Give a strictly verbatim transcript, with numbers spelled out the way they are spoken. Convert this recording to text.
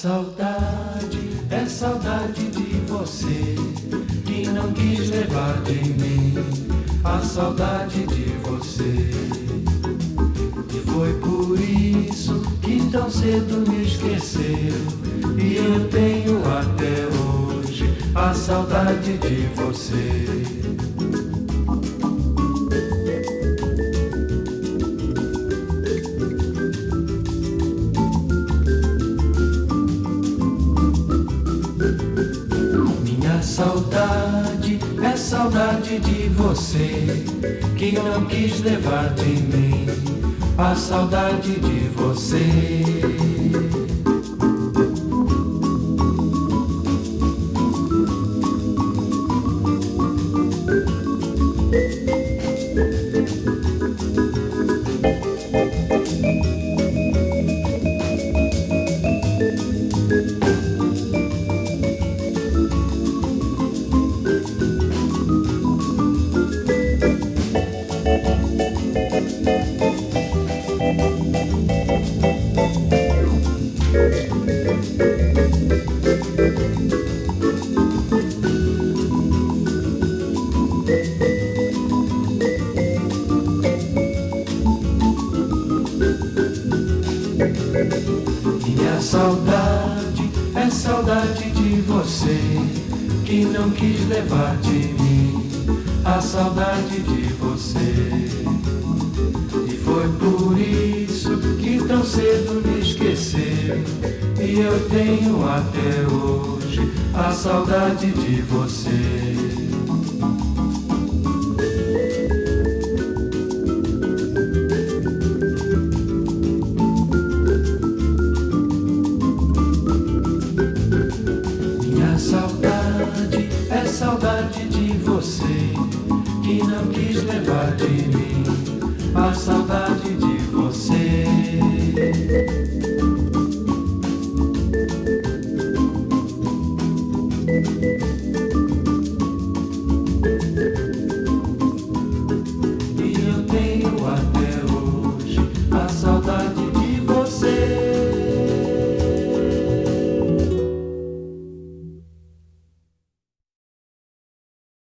saudade é saudade de você, que não quis levar de mim a saudade de você. E foi por isso que tão cedo me esqueceu, e eu tenho até hoje a saudade de você. Saudade é saudade de você, que não quis levar de mim a saudade de você. Minha saudade é saudade de você, que não quis levar de mim a saudade de você. E foi por isso que tão cedo me esqueceu, e eu tenho até hoje a saudade de você.